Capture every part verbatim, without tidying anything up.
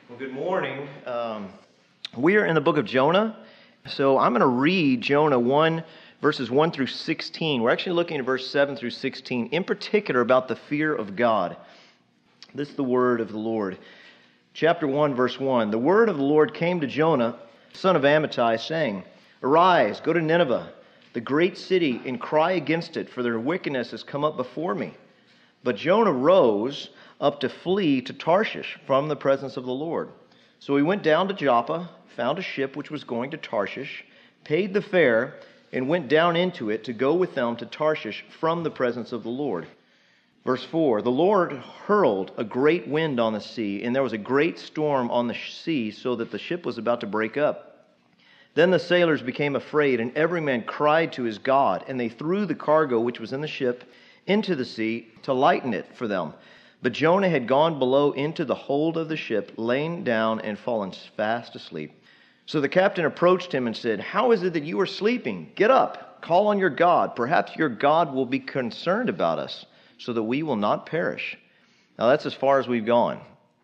Well, good morning. Um, we are in the book of Jonah, so I'm going to read Jonah one, verses one through sixteen. We're actually looking at verse seven through sixteen, in particular about the fear of God. This is the word of the Lord. Chapter one, verse one. The word of the Lord came to Jonah, son of Amittai, saying, Arise, go to Nineveh, the great city, and cry against it, for their wickedness has come up before me. But Jonah rose up to flee to Tarshish from the presence of the Lord. So he went down to Joppa, found a ship which was going to Tarshish, paid the fare, and went down into it to go with them to Tarshish from the presence of the Lord. Verse four, the Lord hurled a great wind on the sea, and there was a great storm on the sea, so that the ship was about to break up. Then the sailors became afraid, and every man cried to his God, and they threw the cargo which was in the ship into the sea to lighten it for them. But Jonah had gone below into the hold of the ship, lain down and fallen fast asleep. So the captain approached him and said, How is it that you are sleeping? Get up, call on your God. Perhaps your God will be concerned about us, so that we will not perish. Now that's as far as we've gone.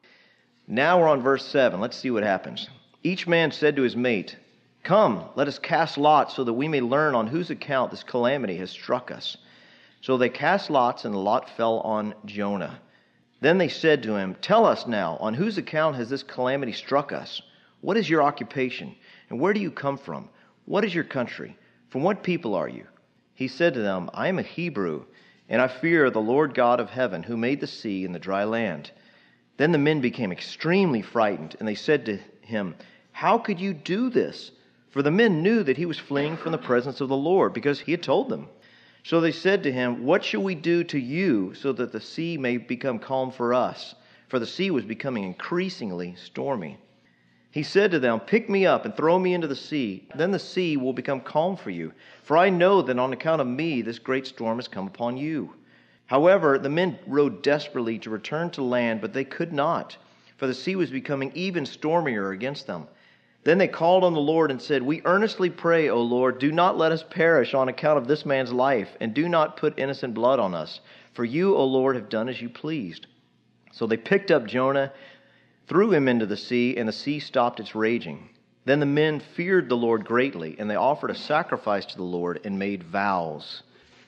Now we're on verse seven. Let's see what happens. Each man said to his mate, Come, let us cast lots so that we may learn on whose account this calamity has struck us. So they cast lots, and the lot fell on Jonah. Then they said to him, Tell us now, on whose account has this calamity struck us? What is your occupation? And where do you come from? What is your country? From what people are you? He said to them, I am a Hebrew, and I fear the Lord God of heaven, who made the sea and the dry land. Then the men became extremely frightened, and they said to him, How could you do this? For the men knew that he was fleeing from the presence of the Lord, because he had told them. So they said to him, What shall we do to you so that the sea may become calm for us? For the sea was becoming increasingly stormy. He said to them, Pick me up and throw me into the sea. Then the sea will become calm for you. For I know that on account of me this great storm has come upon you. However, the men rowed desperately to return to land, but they could not, for the sea was becoming even stormier against them. Then they called on the Lord and said, We earnestly pray, O Lord, do not let us perish on account of this man's life, and do not put innocent blood on us. For you, O Lord, have done as you pleased. So they picked up Jonah, threw him into the sea, and the sea stopped its raging. Then the men feared the Lord greatly, and they offered a sacrifice to the Lord and made vows.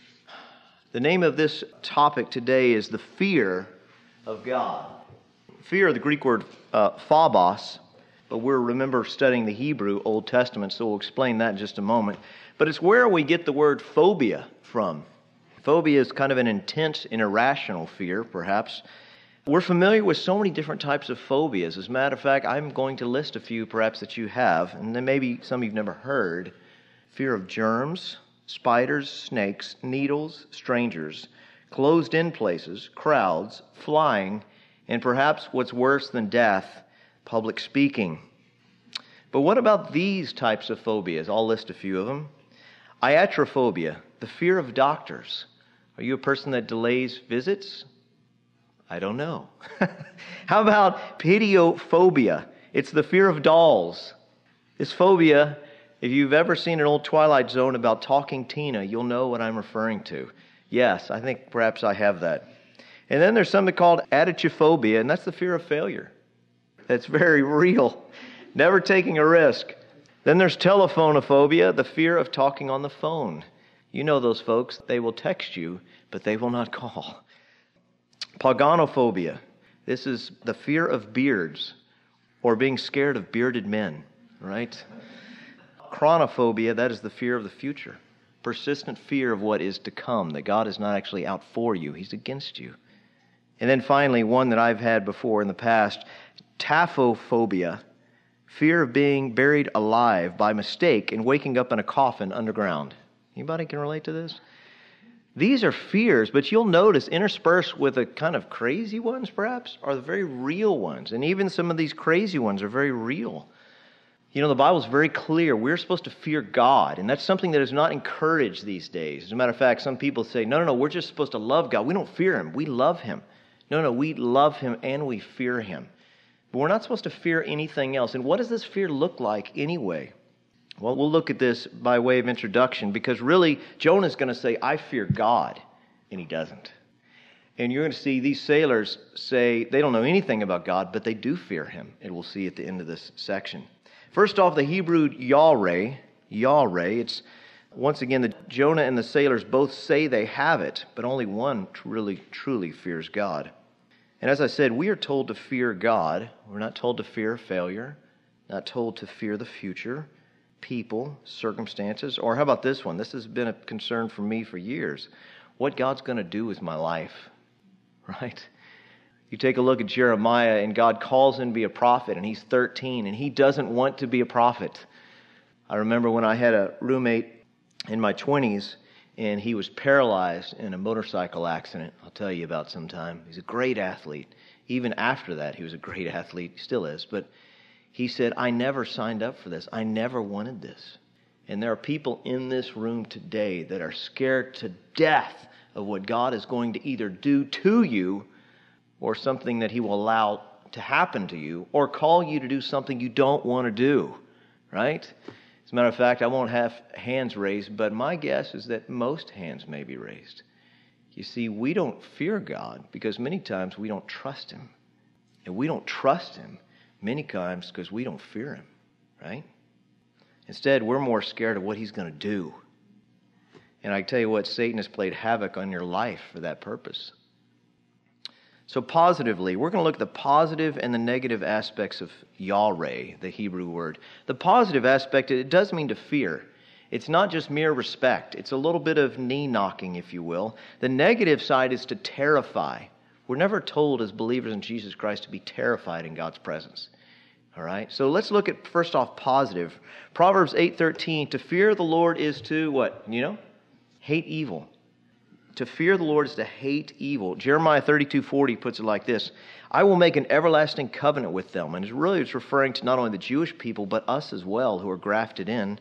The name of this topic today is the fear of God. Fear, the Greek word uh, phobos, but we'll remember studying the Hebrew Old Testament, so we'll explain that in just a moment. But it's where we get the word phobia from. Phobia is kind of an intense and irrational fear, perhaps. We're familiar with so many different types of phobias. As a matter of fact, I'm going to list a few perhaps that you have, and then maybe some you've never heard. Fear of germs, spiders, snakes, needles, strangers, closed-in places, crowds, flying, and perhaps what's worse than death, public speaking. But what about these types of phobias? I'll list a few of them. Iatrophobia, the fear of doctors. Are you a person that delays visits? I don't know. How about pediophobia? It's the fear of dolls. This phobia, if you've ever seen an old Twilight Zone about Talking Tina, you'll know what I'm referring to. Yes, I think perhaps I have that. And then there's something called adichophobia, and that's the fear of failure. That's very real. Never taking a risk. Then there's telephonophobia, the fear of talking on the phone. You know those folks. They will text you, but they will not call. Paganophobia. This is the fear of beards or being scared of bearded men, right? Chronophobia, that is the fear of the future. Persistent fear of what is to come, that God is not actually out for you. He's against you. And then finally, one that I've had before in the past, taphophobia, fear of being buried alive by mistake and waking up in a coffin underground. Anybody can relate to this? These are fears, but you'll notice interspersed with the kind of crazy ones, perhaps, are the very real ones. And even some of these crazy ones are very real. You know, the Bible's very clear. We're supposed to fear God, and that's something that is not encouraged these days. As a matter of fact, some people say, no, no, no, we're just supposed to love God. We don't fear Him. We love Him. No, no, we love Him and we fear Him. But we're not supposed to fear anything else. And what does this fear look like anyway? Well, we'll look at this by way of introduction, because really, Jonah's going to say, I fear God, and he doesn't. And you're going to see these sailors say they don't know anything about God, but they do fear him. And we'll see at the end of this section. First off, the Hebrew Yahweh, Yahweh, it's once again, the Jonah and the sailors both say they have it, but only one really, truly fears God. And as I said, we are told to fear God. We're not told to fear failure, not told to fear the future, people, circumstances, or how about this one? This has been a concern for me for years. What God's going to do with my life, right? You take a look at Jeremiah, and God calls him to be a prophet, and he's thirteen, and he doesn't want to be a prophet. I remember when I had a roommate in my twenties, and he was paralyzed in a motorcycle accident. I'll tell you about sometime. He's a great athlete. Even after that, he was a great athlete. He still is. But he said, I never signed up for this. I never wanted this. And there are people in this room today that are scared to death of what God is going to either do to you or something that he will allow to happen to you or call you to do something you don't want to do, right? As a matter of fact, I won't have hands raised, but my guess is that most hands may be raised. You see, we don't fear God because many times we don't trust him. And we don't trust him many times because we don't fear him, right? Instead, we're more scared of what he's going to do. And I tell you what, Satan has played havoc on your life for that purpose. So positively, we're going to look at the positive and the negative aspects of Yahweh, the Hebrew word. The positive aspect, it does mean to fear. It's not just mere respect. It's a little bit of knee-knocking, if you will. The negative side is to terrify. We're never told as believers in Jesus Christ to be terrified in God's presence. All right? So let's look at, first off, positive. Proverbs eight thirteen, to fear the Lord is to, what? You know? Hate evil. To fear the Lord is to hate evil. Jeremiah thirty-two forty puts it like this. I will make an everlasting covenant with them. And it's really it's referring to not only the Jewish people, but us as well who are grafted in.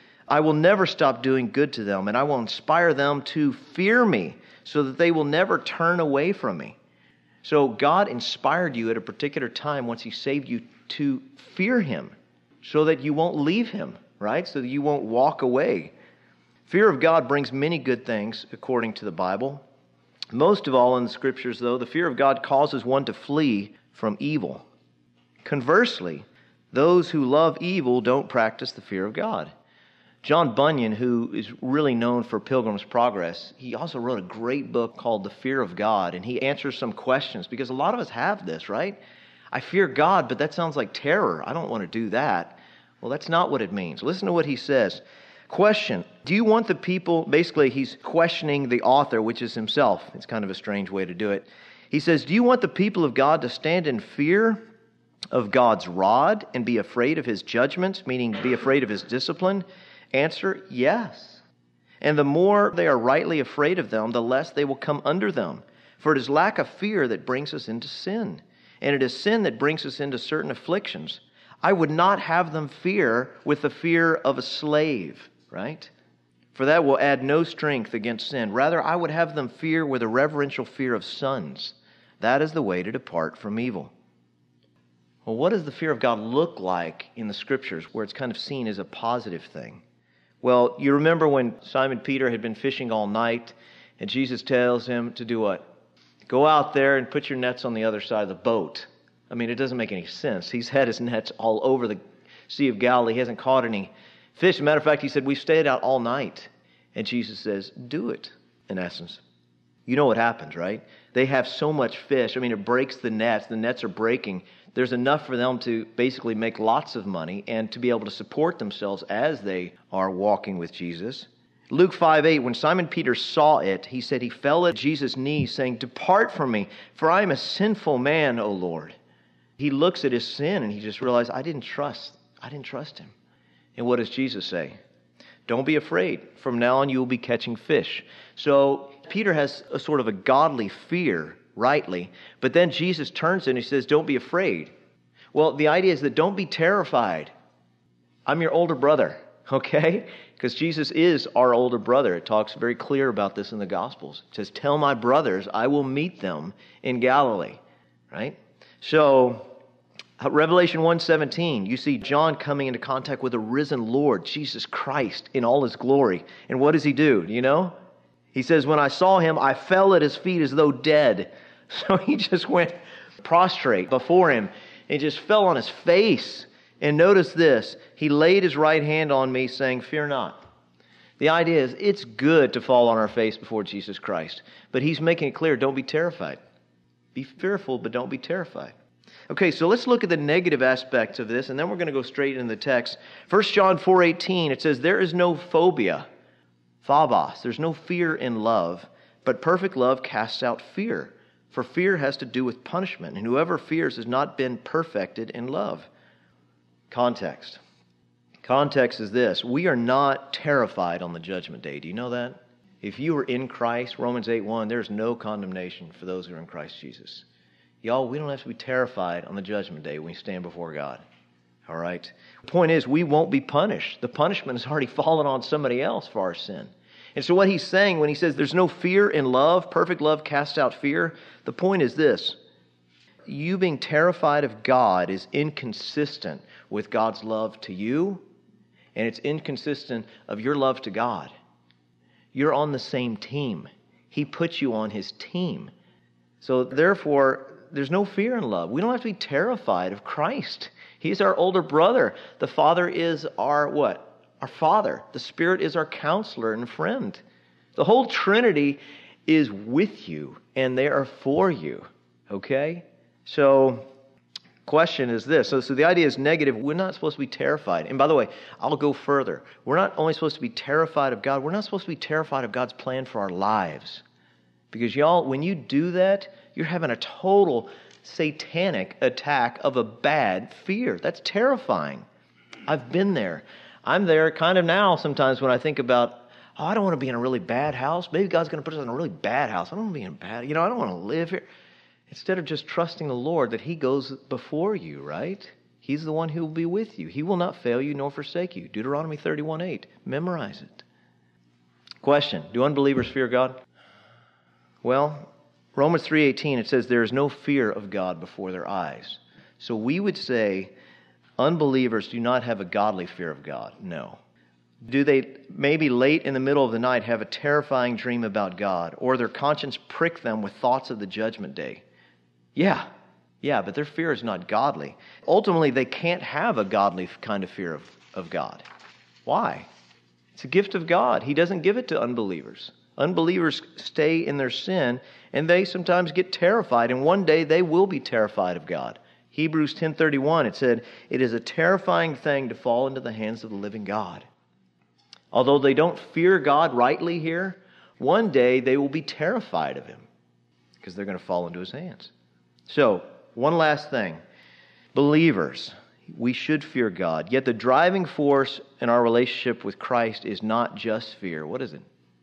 I will never stop doing good to them, and I will inspire them to fear me so that they will never turn away from me. So God inspired you at a particular time once he saved you to fear him so that you won't leave him, right? So that you won't walk away. Fear of God brings many good things, according to the Bible. Most of all in the Scriptures, though, the fear of God causes one to flee from evil. Conversely, those who love evil don't practice the fear of God. John Bunyan, who is really known for Pilgrim's Progress, he also wrote a great book called The Fear of God, and he answers some questions, because a lot of us have this, right? I fear God, but that sounds like terror. I don't want to do that. Well, that's not what it means. Listen to what he says. Question, do you want the people, basically he's questioning the author, which is himself. It's kind of a strange way to do it. He says, do you want the people of God to stand in fear of God's rod and be afraid of his judgment, meaning be afraid of his discipline? Answer, yes. And the more they are rightly afraid of them, the less they will come under them. For it is lack of fear that brings us into sin, and it is sin that brings us into certain afflictions. I would not have them fear with the fear of a slave. Right? For that will add no strength against sin. Rather, I would have them fear with a reverential fear of sons. That is the way to depart from evil. Well, what does the fear of God look like in the Scriptures where it's kind of seen as a positive thing? Well, you remember when Simon Peter had been fishing all night and Jesus tells him to do what? Go out there and put your nets on the other side of the boat. I mean, it doesn't make any sense. He's had his nets all over the Sea of Galilee. He hasn't caught any fish. As a matter of fact, he said, we've stayed out all night. And Jesus says, do it, in essence. You know what happens, right? They have so much fish. I mean, it breaks the nets. The nets are breaking. There's enough for them to basically make lots of money and to be able to support themselves as they are walking with Jesus. Luke five eight, when Simon Peter saw it, he said he fell at Jesus' knees, saying, depart from me, for I am a sinful man, O Lord. He looks at his sin and he just realized, I didn't trust. I didn't trust him. And what does Jesus say? Don't be afraid. From now on you will be catching fish. So Peter has a sort of a godly fear, rightly. But then Jesus turns and he says, don't be afraid. Well, the idea is that don't be terrified. I'm your older brother, okay? Because Jesus is our older brother. It talks very clear about this in the Gospels. It says, tell my brothers I will meet them in Galilee, right? So Revelation one seventeen, you see John coming into contact with the risen Lord, Jesus Christ, in all his glory. And what does he do? Do you know? He says, when I saw him, I fell at his feet as though dead. So he just went prostrate before him and just fell on his face. And notice this, he laid his right hand on me, saying, fear not. The idea is, it's good to fall on our face before Jesus Christ. But he's making it clear, don't be terrified. Be fearful, but don't be terrified. Okay, so let's look at the negative aspects of this, and then we're going to go straight into the text. First John four eighteen, it says, there is no phobia. Phobos, there's no fear in love, but perfect love casts out fear. For fear has to do with punishment, and whoever fears has not been perfected in love. Context. Context is this. We are not terrified on the judgment day. Do you know that? If you are in Christ, Romans eight one, there's no condemnation for those who are in Christ Jesus. Y'all, we don't have to be terrified on the judgment day when we stand before God. All right? The point is, we won't be punished. The punishment has already fallen on somebody else for our sin. And so what he's saying when he says there's no fear in love, perfect love casts out fear, the point is this. You being terrified of God is inconsistent with God's love to you, and it's inconsistent of your love to God. You're on the same team. He puts you on his team. So therefore, there's no fear in love. We don't have to be terrified of Christ. He's our older brother. The Father is our what? Our Father. The Spirit is our counselor and friend. The whole Trinity is with you, and they are for you. Okay? So, question is this. So, so the idea is negative. We're not supposed to be terrified. And by the way, I'll go further. We're not only supposed to be terrified of God, we're not supposed to be terrified of God's plan for our lives. Because y'all, when you do that, you're having a total satanic attack of a bad fear. That's terrifying. I've been there. I'm there kind of now sometimes when I think about, oh, I don't want to be in a really bad house. Maybe God's going to put us in a really bad house. I don't want to be in a bad, you know, I don't want to live here. Instead of just trusting the Lord that he goes before you, right? He's the one who will be with you. He will not fail you nor forsake you. Deuteronomy thirty-one eight. Memorize it. Question, do unbelievers fear God? Well, Romans three eighteen, it says there is no fear of God before their eyes. So we would say unbelievers do not have a godly fear of God. No. Do they maybe late in the middle of the night have a terrifying dream about God, or their conscience prick them with thoughts of the judgment day? Yeah. Yeah, but their fear is not godly. Ultimately, they can't have a godly kind of fear of, of God. Why? It's a gift of God. He doesn't give it to unbelievers. Unbelievers stay in their sin, and they sometimes get terrified, and one day they will be terrified of God. Hebrews ten thirty-one, it said, it is a terrifying thing to fall into the hands of the living God. Although they don't fear God rightly here, one day they will be terrified of him because they're going to fall into his hands. So, one last thing. Believers, we should fear God. Yet the driving force in our relationship with Christ is not just fear. What is it?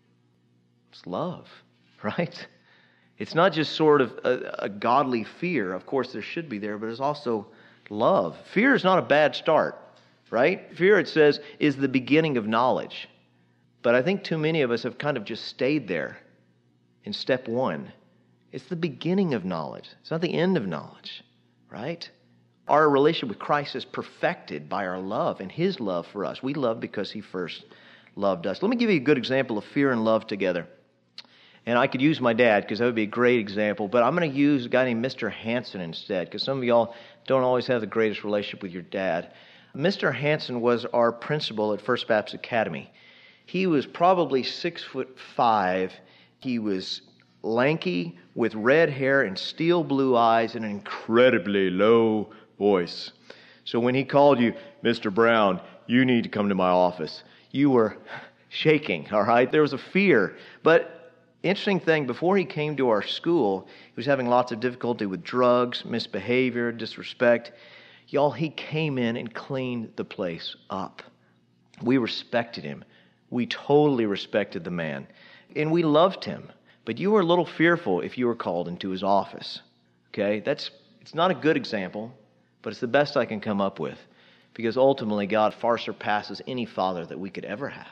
It's love, right? It's not just sort of a, a godly fear. Of course, there should be there, but it's also love. Fear is not a bad start, right? Fear, it says, is the beginning of knowledge. But I think too many of us have kind of just stayed there in step one. It's the beginning of knowledge. It's not the end of knowledge, right? Our relationship with Christ is perfected by our love and his love for us. We love because he first loved us. Let me give you a good example of fear and love together. And I could use my dad because that would be a great example, but I'm going to use a guy named Mister Hanson instead because some of y'all don't always have the greatest relationship with your dad. Mister Hanson was our principal at First Baptist Academy. He was probably six foot five. He was lanky with red hair and steel blue eyes and an incredibly low voice. So when he called you, Mister Brown, you need to come to my office, you were shaking, all right? There was a fear. But interesting thing, before he came to our school, he was having lots of difficulty with drugs, misbehavior, disrespect. Y'all, he came in and cleaned the place up. We respected him. We totally respected the man. And we loved him. But you were a little fearful if you were called into his office. Okay? That's it's not a good example, but it's the best I can come up with. Because ultimately, God far surpasses any father that we could ever have.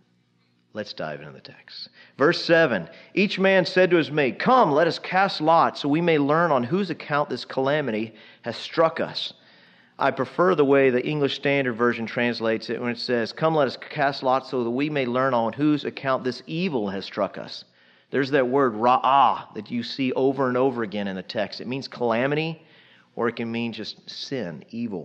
Let's dive into the text. Verse seven, each man said to his mate, come, let us cast lots so we may learn on whose account this calamity has struck us. I prefer the way the English Standard Version translates it when it says, "Come, let us cast lots so that we may learn on whose account this evil has struck us." There's that word ra'ah that you see over and over again in the text. It means calamity, or it can mean just sin, evil.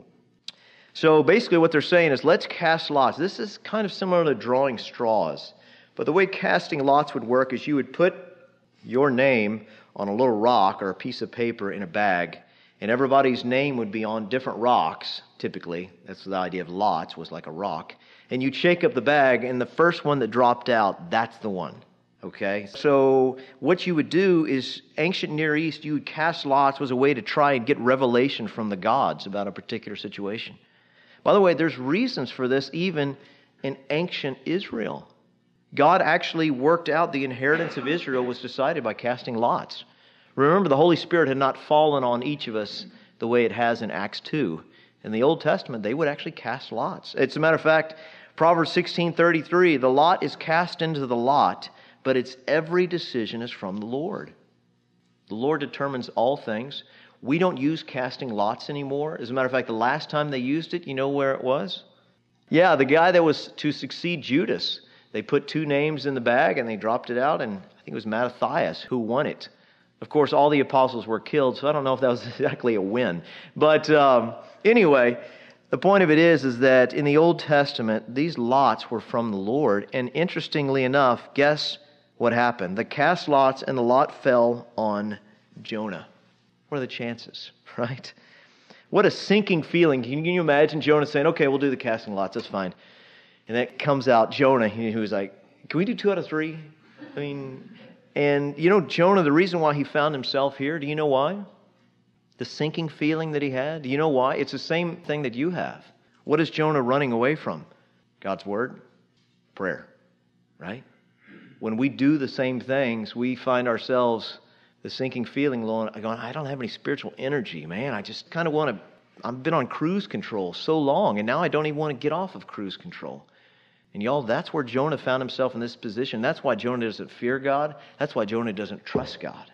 So basically what they're saying is, let's cast lots. This is kind of similar to drawing straws. But the way casting lots would work is you would put your name on a little rock or a piece of paper in a bag, and everybody's name would be on different rocks, typically. That's the idea of lots, was like a rock. And you'd shake up the bag, and the first one that dropped out, that's the one. Okay? So what you would do is, ancient Near East, you would cast lots was a way to try and get revelation from the gods about a particular situation. By the way, there's reasons for this even in ancient Israel. God actually worked out the inheritance of Israel was decided by casting lots. Remember, the Holy Spirit had not fallen on each of us the way it has in Acts two. In the Old Testament, they would actually cast lots. As a matter of fact, Proverbs sixteen thirty-three, the lot is cast into the lot, but its every decision is from the Lord. The Lord determines all things. We don't use casting lots anymore. As a matter of fact, the last time they used it, you know where it was? Yeah, the guy that was to succeed Judas. They put two names in the bag and they dropped it out, and I think it was Mattathias who won it. Of course, all the apostles were killed, so I don't know if that was exactly a win. But um, anyway, the point of it is, is that in the Old Testament, these lots were from the Lord. And interestingly enough, guess what happened? The cast lots and the lot fell on Jonah. What are the chances, right? What a sinking feeling. Can you imagine Jonah saying, okay, we'll do the casting lots, that's fine. And that comes out Jonah, who's like, can we do two out of three? I mean... And, you know, Jonah, the reason why he found himself here, do you know why? The sinking feeling that he had. Do you know why? It's the same thing that you have. What is Jonah running away from? God's Word, prayer, right? When we do the same things, we find ourselves, the sinking feeling, going, I don't have any spiritual energy, man. I just kind of want to, I've been on cruise control so long, and now I don't even want to get off of cruise control. And y'all, that's where Jonah found himself in this position. That's why Jonah doesn't fear God. That's why Jonah doesn't trust God.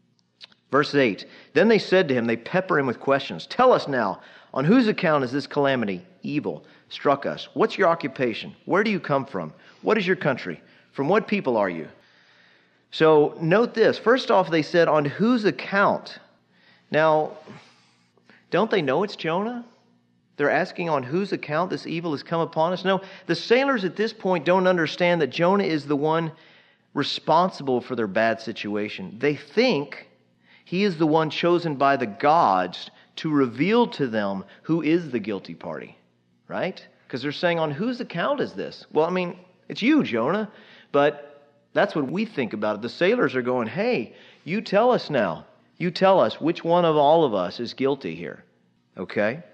Verse eight, then they said to him, they pepper him with questions. Tell us now, on whose account is this calamity, evil, struck us? What's your occupation? Where do you come from? What is your country? From what people are you? So note this. First off, they said, on whose account? Now, don't they know it's Jonah? They're asking on whose account this evil has come upon us. No, the sailors at this point don't understand that Jonah is the one responsible for their bad situation. They think he is the one chosen by the gods to reveal to them who is the guilty party, right? Because they're saying, on whose account is this? Well, I mean, it's you, Jonah, but that's what we think about it. The sailors are going, hey, you tell us now. You tell us which one of all of us is guilty here, okay?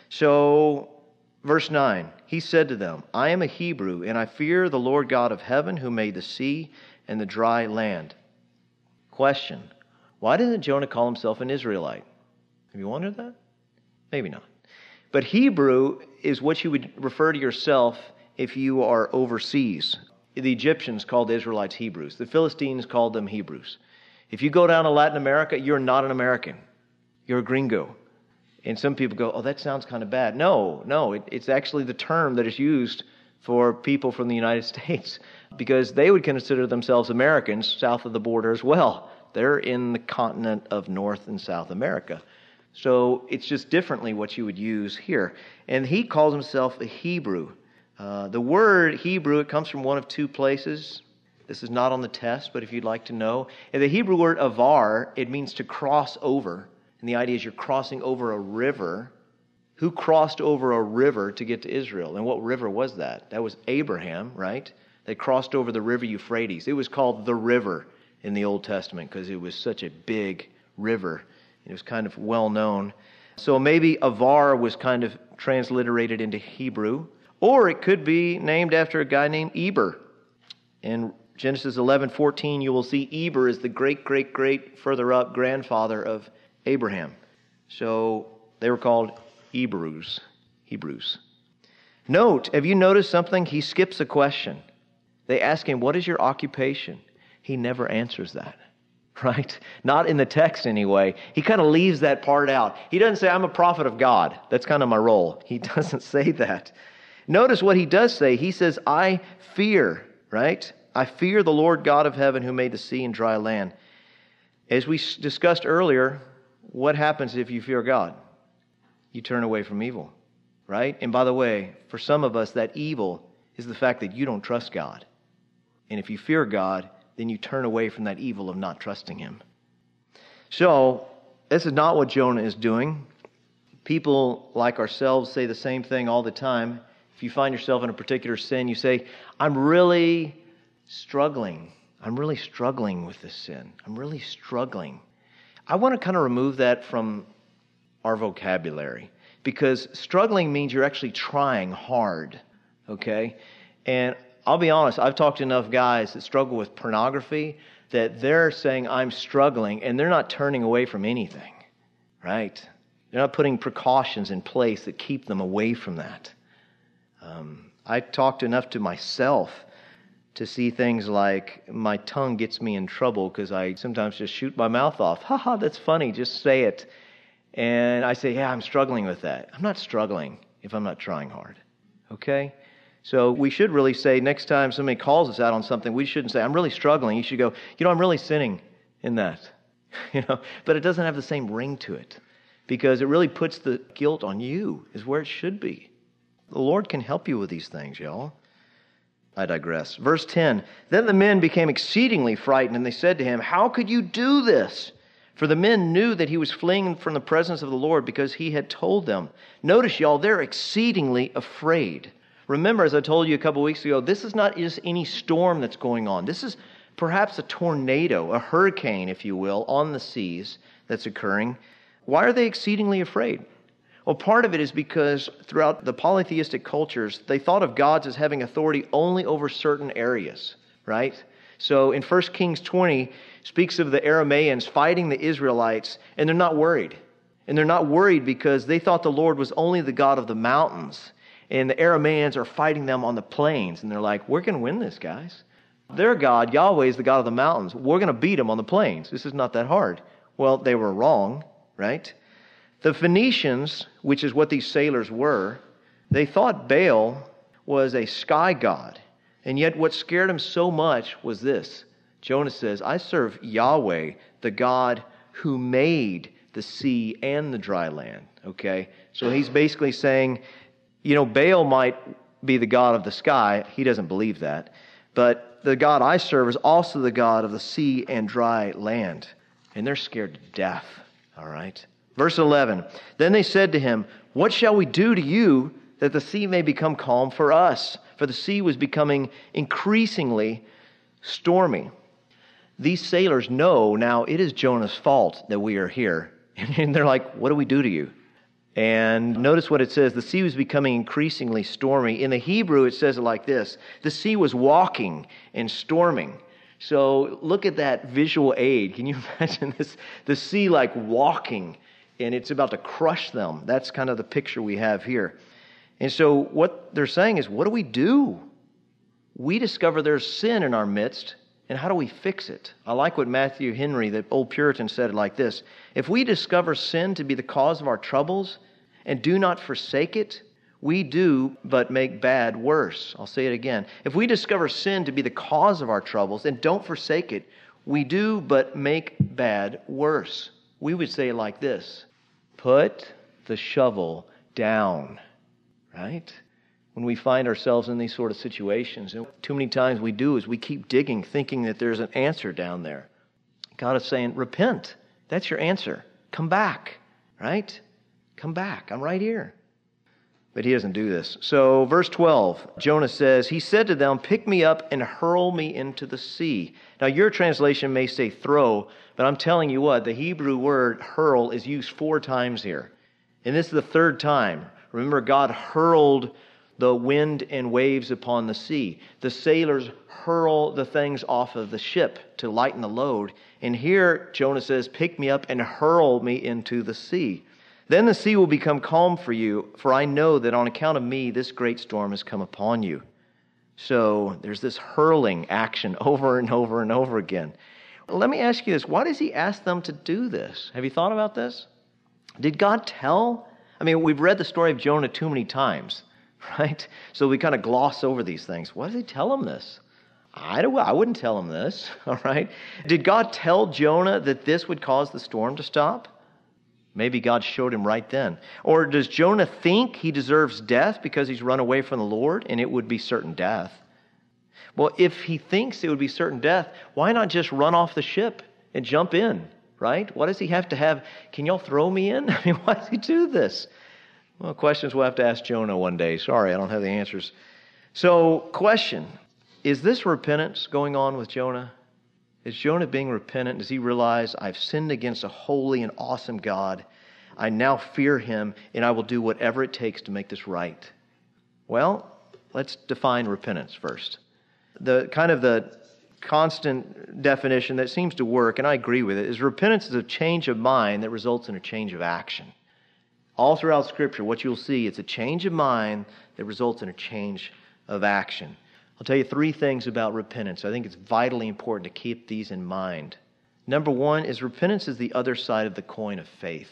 So, verse nine, he said to them, I am a Hebrew, and I fear the Lord God of heaven, who made the sea and the dry land. Question, why doesn't Jonah call himself an Israelite? Have you wondered that? Maybe not. But Hebrew is what you would refer to yourself if you are overseas. The Egyptians called the Israelites Hebrews. The Philistines called them Hebrews. If you go down to Latin America, you're not an American. You're a gringo. And some people go, oh, that sounds kind of bad. No, no, it, it's actually the term that is used for people from the United States, because they would consider themselves Americans south of the border as well. They're in the continent of North and South America. So it's just differently what you would use here. And he calls himself a Hebrew. Uh, the word Hebrew, it comes from one of two places. This is not on the test, but if you'd like to know. And the Hebrew word avar, it means to cross over. And the idea is you're crossing over a river. Who crossed over a river to get to Israel? And what river was that? That was Abraham, right? They crossed over the river Euphrates. It was called the river in the Old Testament because it was such a big river. It was kind of well known. So maybe Avar was kind of transliterated into Hebrew. Or it could be named after a guy named Eber. In Genesis eleven fourteen, you will see Eber is the great, great, great, further up, grandfather of Abraham. So they were called Hebrews. Hebrews. Note, have you noticed something? He skips a question. They ask him, what is your occupation? He never answers that. right? Not in the text anyway. He kind of leaves that part out. He doesn't say, I'm a prophet of God. That's kind of my role. He doesn't say that. Notice what he does say. He says, I fear, right? I fear the Lord God of heaven who made the sea and dry land. As we discussed earlier, what happens if you fear God? You turn away from evil, right? And by the way, for some of us, that evil is the fact that you don't trust God. And if you fear God, then you turn away from that evil of not trusting Him. So, this is not what Jonah is doing. People like ourselves say the same thing all the time. If you find yourself in a particular sin, you say, I'm really struggling. I'm really struggling with this sin. I'm really struggling. I want to kind of remove that from our vocabulary, because struggling means you're actually trying hard, okay? And I'll be honest, I've talked to enough guys that struggle with pornography that they're saying, I'm struggling, and they're not turning away from anything, right? They're not putting precautions in place that keep them away from that. Um, I talked enough to myself to see things like my tongue gets me in trouble because I sometimes just shoot my mouth off. Ha ha, that's funny, just say it. And I say, yeah, I'm struggling with that. I'm not struggling if I'm not trying hard, okay? So we should really say, next time somebody calls us out on something, we shouldn't say, I'm really struggling. You should go, you know, I'm really sinning in that. you know, But it doesn't have the same ring to it, because it really puts the guilt on you, is where it should be. The Lord can help you with these things, y'all. I digress. Verse ten, then the men became exceedingly frightened, and they said to him, how could you do this? For the men knew that he was fleeing from the presence of the Lord because he had told them. Notice, y'all, they're exceedingly afraid. Remember, as I told you a couple weeks ago, this is not just any storm that's going on. This is perhaps a tornado, a hurricane, if you will, on the seas that's occurring. Why are they exceedingly afraid? Well, part of it is because throughout the polytheistic cultures, they thought of gods as having authority only over certain areas, right? So in First Kings twenty, speaks of the Aramaeans fighting the Israelites, and they're not worried. And they're not worried because they thought the Lord was only the God of the mountains. And the Aramaeans are fighting them on the plains. And they're like, we're going to win this, guys. Their God, Yahweh, is the God of the mountains. We're going to beat them on the plains. This is not that hard. Well, they were wrong, right? The Phoenicians, which is what these sailors were, they thought Baal was a sky god. And yet what scared them so much was this. Jonah says, I serve Yahweh, the God who made the sea and the dry land. Okay? So he's basically saying, you know, Baal might be the God of the sky. He doesn't believe that. But the God I serve is also the God of the sea and dry land. And they're scared to death. All right? Verse eleven, then they said to him, what shall we do to you that the sea may become calm for us? For the sea was becoming increasingly stormy. These sailors know now it is Jonah's fault that we are here. And they're like, what do we do to you? And notice what it says. The sea was becoming increasingly stormy. In the Hebrew, it says it like this. The sea was walking and storming. So look at that visual aid. Can you imagine this? The sea like walking, and it's about to crush them. That's kind of the picture we have here. And so what they're saying is, what do we do? We discover there's sin in our midst, and how do we fix it? I like what Matthew Henry, the old Puritan, said it like this. If we discover sin to be the cause of our troubles and do not forsake it, we do but make bad worse. I'll say it again. If we discover sin to be the cause of our troubles and don't forsake it, we do but make bad worse. We would say it like this. Put the shovel down, right? When we find ourselves in these sort of situations, and too many times we do is we keep digging, thinking that there's an answer down there. God is saying, repent. That's your answer. Come back, right? Come back. I'm right here. But he doesn't do this. So verse twelve, Jonah says, he said to them, pick me up and hurl me into the sea. Now your translation may say throw, but I'm telling you what, the Hebrew word hurl is used four times here. And this is the third time. Remember, God hurled the wind and waves upon the sea. The sailors hurl the things off of the ship to lighten the load. And here Jonah says, pick me up and hurl me into the sea. Then the sea will become calm for you, for I know that on account of me this great storm has come upon you. So there's this hurling action over and over and over again. Let me ask you this. Why does he ask them to do this? Have you thought about this? Did God tell? I mean, we've read the story of Jonah too many times, right? So we kind of gloss over these things. Why does he tell him this? I, don't, I wouldn't tell him this, all right? Did God tell Jonah that this would cause the storm to stop? Maybe God showed him right then. Or does Jonah think he deserves death because he's run away from the Lord and it would be certain death? Well, if he thinks it would be certain death, why not just run off the ship and jump in, right? Why does he have to have, can y'all throw me in? I mean, why does he do this? Well, questions we'll have to ask Jonah one day. Sorry, I don't have the answers. So, question, is this repentance going on with Jonah? Is Jonah being repentant? Does he realize, I've sinned against a holy and awesome God. I now fear him, and I will do whatever it takes to make this right? Well, let's define repentance first. The kind of the constant definition that seems to work, and I agree with it, is repentance is a change of mind that results in a change of action. All throughout Scripture, what you'll see, it's a change of mind that results in a change of action. I'll tell you three things about repentance. I think it's vitally important to keep these in mind. Number one is repentance is the other side of the coin of faith.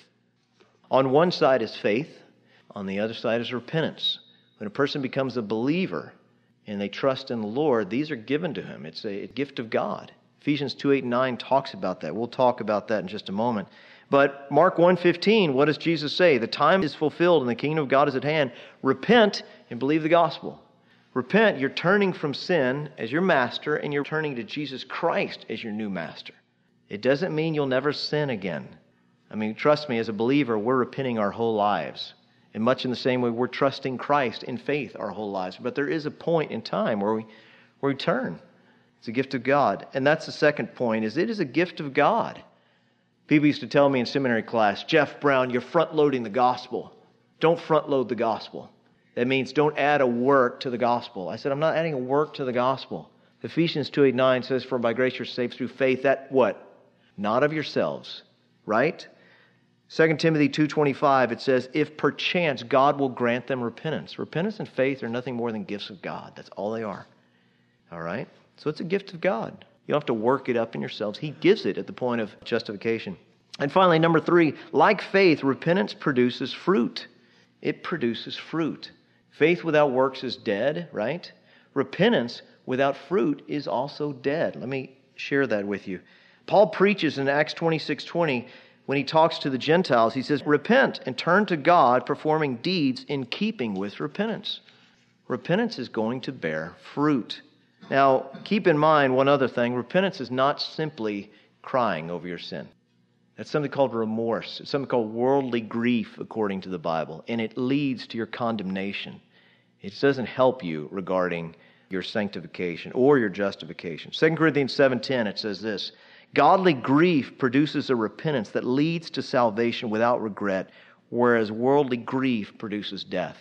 On one side is faith. On the other side is repentance. When a person becomes a believer and they trust in the Lord, these are given to him. It's a gift of God. Ephesians two, eight, and nine talks about that. We'll talk about that in just a moment. But Mark one fifteen, what does Jesus say? The time is fulfilled and the kingdom of God is at hand. Repent and believe the gospel. Repent, you're turning from sin as your master and you're turning to Jesus Christ as your new master. It doesn't mean you'll never sin again. I mean, trust me, as a believer, we're repenting our whole lives. And much in the same way, we're trusting Christ in faith our whole lives. But there is a point in time where we, where we turn. It's a gift of God. And that's the second point, is it is a gift of God. People used to tell me in seminary class, Jeff Brown, you're front-loading the gospel. Don't front-load the gospel. That means don't add a work to the gospel. I said, I'm not adding a work to the gospel. Ephesians two, eight, nine says, for by grace you're saved through faith. That what? Not of yourselves, right? Second Timothy two twenty-five, it says, if perchance God will grant them repentance. Repentance and faith are nothing more than gifts of God. That's all they are. All right? So it's a gift of God. You don't have to work it up in yourselves. He gives it at the point of justification. And finally, number three, like faith, repentance produces fruit. It produces fruit. Faith without works is dead, right? Repentance without fruit is also dead. Let me share that with you. Paul preaches in Acts twenty-six twenty, when he talks to the Gentiles, he says, repent and turn to God, performing deeds in keeping with repentance. Repentance is going to bear fruit. Now, keep in mind one other thing. Repentance is not simply crying over your sin. That's something called remorse. It's something called worldly grief, according to the Bible, and it leads to your condemnation. It doesn't help you regarding your sanctification or your justification. Second Corinthians seven ten, it says this, godly grief produces a repentance that leads to salvation without regret, whereas worldly grief produces death.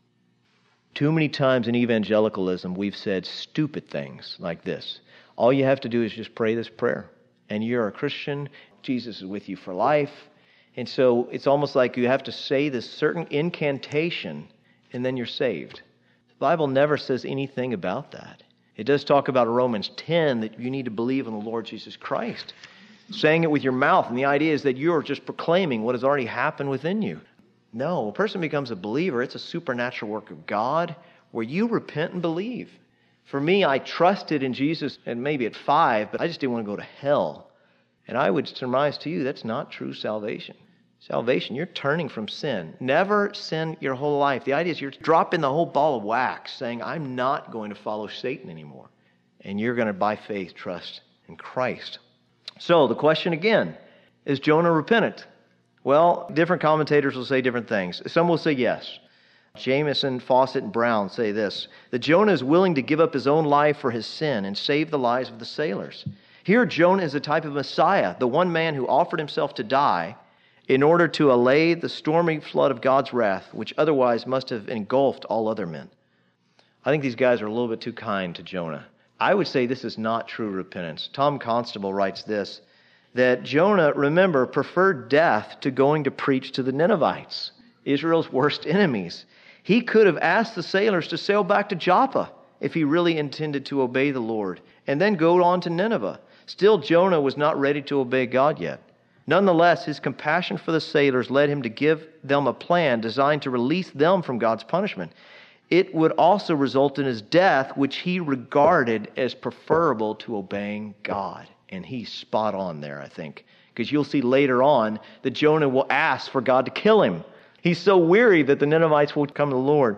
Too many times in evangelicalism, we've said stupid things like this. All you have to do is just pray this prayer, and you're a Christian. Jesus is with you for life. And so it's almost like you have to say this certain incantation, and then you're saved. The Bible never says anything about that. It does talk about Romans ten that you need to believe in the Lord Jesus Christ, saying it with your mouth. And the idea is that you're just proclaiming what has already happened within you. No, a person becomes a believer. It's a supernatural work of God where you repent and believe. For me, I trusted in Jesus, and maybe at five, but I just didn't want to go to hell. And I would surmise to you that's not true salvation. Salvation, you're turning from sin. Never sin your whole life. The idea is you're dropping the whole ball of wax, saying, I'm not going to follow Satan anymore. And you're going to, by faith, trust in Christ. So the question again, is Jonah repentant? Well, different commentators will say different things. Some will say yes. Jamieson, Fawcett, and Brown say this, that Jonah is willing to give up his own life for his sin and save the lives of the sailors. Here, Jonah is a type of Messiah, the one man who offered himself to die in order to allay the stormy flood of God's wrath, which otherwise must have engulfed all other men. I think these guys are a little bit too kind to Jonah. I would say this is not true repentance. Tom Constable writes this, that Jonah, remember, preferred death to going to preach to the Ninevites, Israel's worst enemies. He could have asked the sailors to sail back to Joppa if he really intended to obey the Lord, and then go on to Nineveh. Still, Jonah was not ready to obey God yet. Nonetheless, his compassion for the sailors led him to give them a plan designed to release them from God's punishment. It would also result in his death, which he regarded as preferable to obeying God. And he's spot on there, I think. Because you'll see later on that Jonah will ask for God to kill him. He's so weary that the Ninevites will come to the Lord.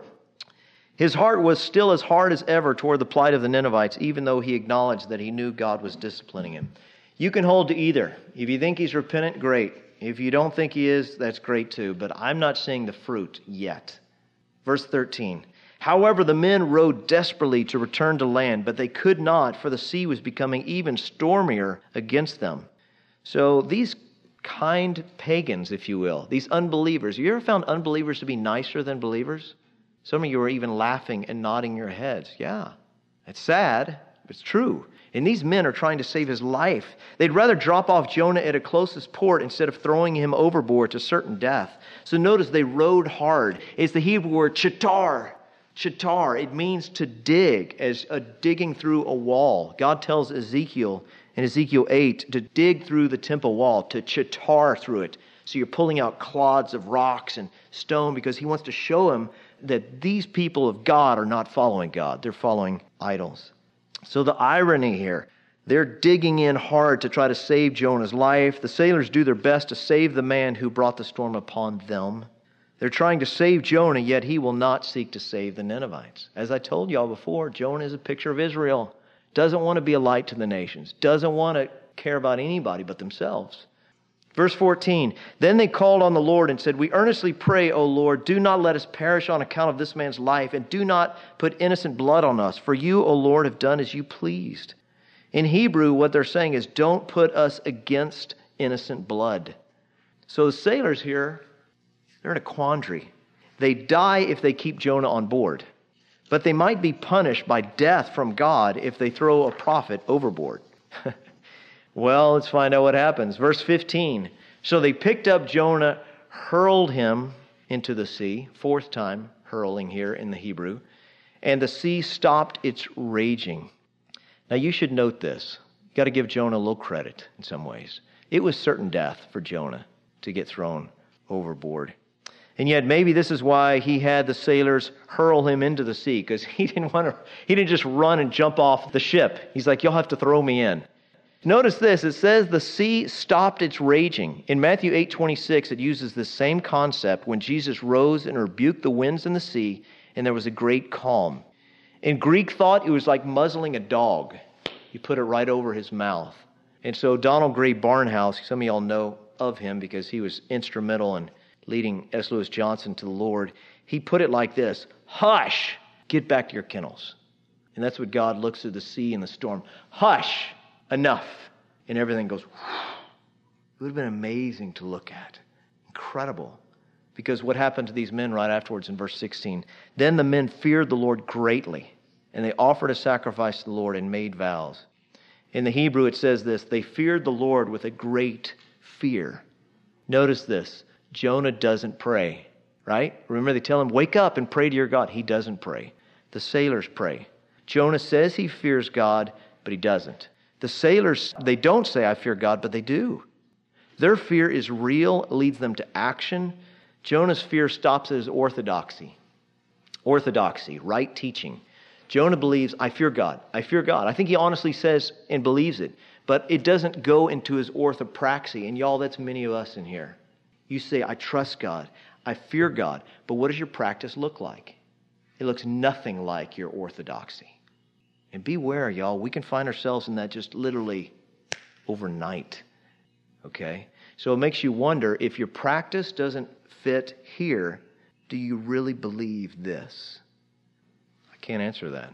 His heart was still as hard as ever toward the plight of the Ninevites, even though he acknowledged that he knew God was disciplining him. You can hold to either. If you think he's repentant, great. If you don't think he is, that's great too. But I'm not seeing the fruit yet. Verse thirteen. However, the men rowed desperately to return to land, but they could not, for the sea was becoming even stormier against them. So these kind pagans, if you will, these unbelievers, you ever found unbelievers to be nicer than believers? Some of you are even laughing and nodding your heads. Yeah, it's sad, but it's true. And these men are trying to save his life. They'd rather drop off Jonah at a closest port instead of throwing him overboard to certain death. So notice they rowed hard. It's the Hebrew word chatar. Chatar, it means to dig, as a digging through a wall. God tells Ezekiel in Ezekiel eight to dig through the temple wall, to chatar through it. So you're pulling out clods of rocks and stone because he wants to show him that these people of God are not following God. They're following idols. So the irony here, they're digging in hard to try to save Jonah's life. The sailors do their best to save the man who brought the storm upon them. They're trying to save Jonah, yet he will not seek to save the Ninevites. As I told y'all before, Jonah is a picture of Israel. Doesn't want to be a light to the nations. Doesn't want to care about anybody but themselves. Verse fourteen, then they called on the Lord and said, we earnestly pray, O Lord, do not let us perish on account of this man's life, and do not put innocent blood on us, for you, O Lord, have done as you pleased. In Hebrew, what they're saying is, don't put us against innocent blood. So the sailors here, they're in a quandary. They die if they keep Jonah on board, but they might be punished by death from God if they throw a prophet overboard. Well, let's find out what happens. Verse fifteen. So they picked up Jonah, hurled him into the sea. Fourth time hurling here in the Hebrew. And the sea stopped its raging. Now you should note this. You've got to give Jonah a little credit in some ways. It was certain death for Jonah to get thrown overboard. And yet maybe this is why he had the sailors hurl him into the sea, because he didn't want to, he didn't just run and jump off the ship. He's like, you'll have to throw me in. Notice this, it says the sea stopped its raging. In Matthew eight twenty-six, it uses the same concept when Jesus rose and rebuked the winds and the sea, and there was a great calm. In Greek thought, it was like muzzling a dog. You put it right over his mouth. And so Donald Gray Barnhouse, some of y'all know of him because he was instrumental in leading S. Lewis Johnson to the Lord. He put it like this, hush, get back to your kennels. And that's what God looks through the sea and the storm. Hush, enough. And everything goes, whew. It would have been amazing to look at. Incredible. Because what happened to these men right afterwards in verse sixteen? Then the men feared the Lord greatly, and they offered a sacrifice to the Lord and made vows. In the Hebrew it says this, they feared the Lord with a great fear. Notice this, Jonah doesn't pray, right? Remember they tell him, wake up and pray to your God. He doesn't pray. The sailors pray. Jonah says he fears God, but he doesn't. The sailors, they don't say, I fear God, but they do. Their fear is real, leads them to action. Jonah's fear stops at his orthodoxy. Orthodoxy, right teaching. Jonah believes, I fear God. I fear God. I think he honestly says and believes it, but it doesn't go into his orthopraxy. And y'all, that's many of us in here. You say, I trust God. I fear God. But what does your practice look like? It looks nothing like your orthodoxy. And beware, y'all, we can find ourselves in that just literally overnight. Okay? So it makes you wonder, if your practice doesn't fit here, do you really believe this? I can't answer that.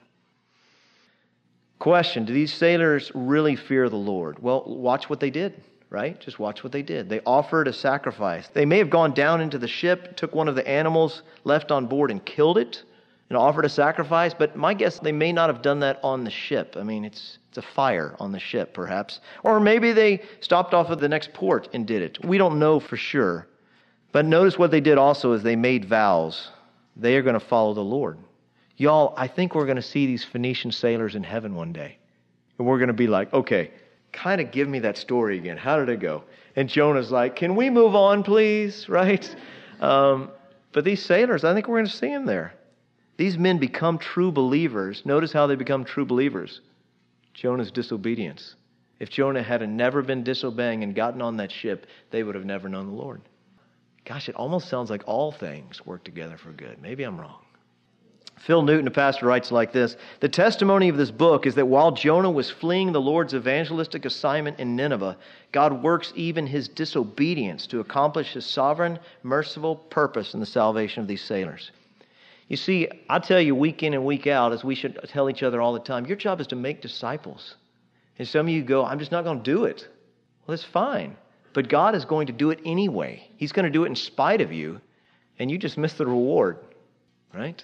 Question, do these sailors really fear the Lord? Well, watch what they did, right? Just watch what they did. They offered a sacrifice. They may have gone down into the ship, took one of the animals left on board and killed it, and offered a sacrifice, but my guess, they may not have done that on the ship. I mean, it's it's a fire on the ship, perhaps. Or maybe they stopped off at the next port and did it. We don't know for sure. But notice what they did also is they made vows. They are going to follow the Lord. Y'all, I think we're going to see these Phoenician sailors in heaven one day. And we're going to be like, okay, kind of give me that story again. How did it go? And Jonah's like, can we move on, please? Right? Um, but these sailors, I think we're going to see them there. These men become true believers. Notice how they become true believers. Jonah's disobedience. If Jonah had never been disobeying and gotten on that ship, they would have never known the Lord. Gosh, it almost sounds like all things work together for good. Maybe I'm wrong. Phil Newton, a pastor, writes like this: the testimony of this book is that while Jonah was fleeing the Lord's evangelistic assignment in Nineveh, God works even his disobedience to accomplish his sovereign, merciful purpose in the salvation of these sailors. You see, I tell you week in and week out, as we should tell each other all the time, your job is to make disciples. And some of you go, I'm just not going to do it. Well, that's fine. But God is going to do it anyway. He's going to do it in spite of you, and you just miss the reward, right?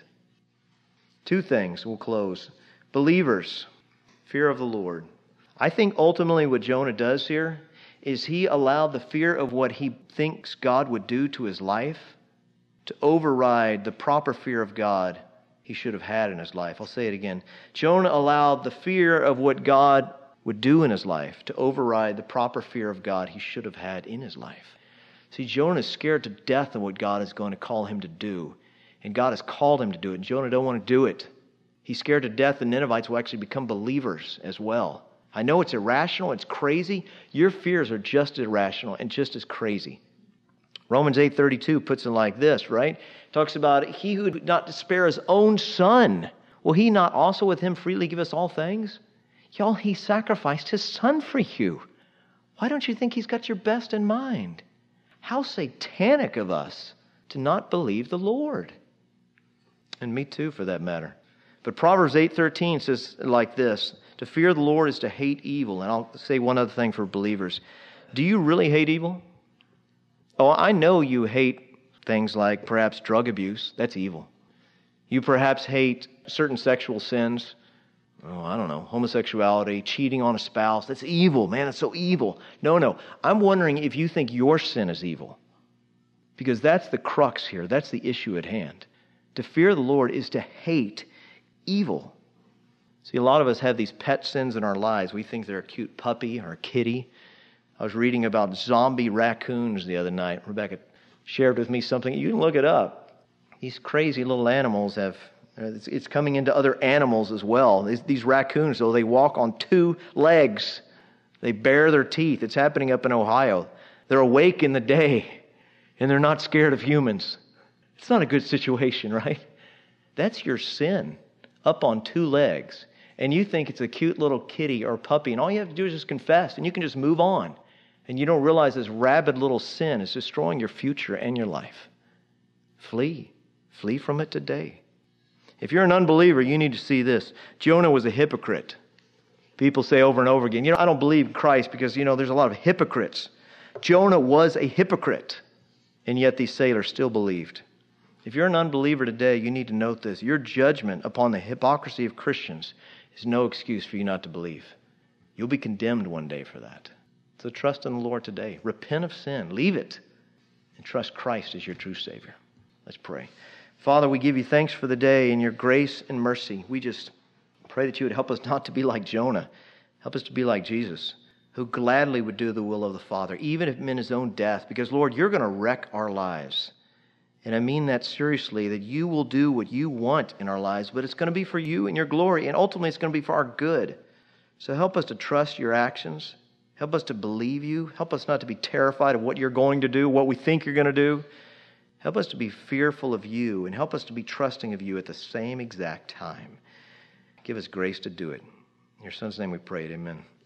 Two things, we'll close. Believers, fear of the Lord. I think ultimately what Jonah does here is he allowed the fear of what he thinks God would do to his life to override the proper fear of God he should have had in his life. I'll say it again. Jonah allowed the fear of what God would do in his life to override the proper fear of God he should have had in his life. See, Jonah is scared to death of what God is going to call him to do. And God has called him to do it. And Jonah don't want to do it. He's scared to death the Ninevites will actually become believers as well. I know it's irrational, it's crazy. Your fears are just as irrational and just as crazy. Romans eight thirty-two puts it like this, right? Talks about he who would not spare his own son, will he not also with him freely give us all things? Y'all, he sacrificed his son for you. Why don't you think he's got your best in mind? How satanic of us to not believe the Lord. And me too, for that matter. But Proverbs eight thirteen says like this: to fear the Lord is to hate evil. And I'll say one other thing for believers. Do you really hate evil? Oh, I know you hate things like perhaps drug abuse. That's evil. You perhaps hate certain sexual sins. Oh, I don't know, homosexuality, cheating on a spouse. That's evil, man. It's so evil. No, no. I'm wondering if you think your sin is evil. Because that's the crux here. That's the issue at hand. To fear the Lord is to hate evil. See, a lot of us have these pet sins in our lives. We think they're a cute puppy or a kitty. I was reading about zombie raccoons the other night. Rebecca shared with me something. You can look it up. These crazy little animals have, it's, it's coming into other animals as well. These, these raccoons, though, they walk on two legs. They bare their teeth. It's happening up in Ohio. They're awake in the day, and they're not scared of humans. It's not a good situation, right? That's your sin, up on two legs. And you think it's a cute little kitty or puppy, and all you have to do is just confess, and you can just move on. And you don't realize this rabid little sin is destroying your future and your life. Flee. Flee from it today. If you're an unbeliever, you need to see this. Jonah was a hypocrite. People say over and over again, you know, I don't believe Christ because, you know, there's a lot of hypocrites. Jonah was a hypocrite, and yet these sailors still believed. If you're an unbeliever today, you need to note this. Your judgment upon the hypocrisy of Christians is no excuse for you not to believe. You'll be condemned one day for that. So trust in the Lord today. Repent of sin. Leave it. And trust Christ as your true Savior. Let's pray. Father, we give you thanks for the day and your grace and mercy. We just pray that you would help us not to be like Jonah. Help us to be like Jesus, who gladly would do the will of the Father, even if it meant his own death. Because, Lord, you're going to wreck our lives. And I mean that seriously, that you will do what you want in our lives, but it's going to be for you and your glory, and ultimately it's going to be for our good. So help us to trust your actions. Help us to believe you. Help us not to be terrified of what you're going to do, what we think you're going to do. Help us to be fearful of you, and help us to be trusting of you at the same exact time. Give us grace to do it. In your Son's name we pray, amen.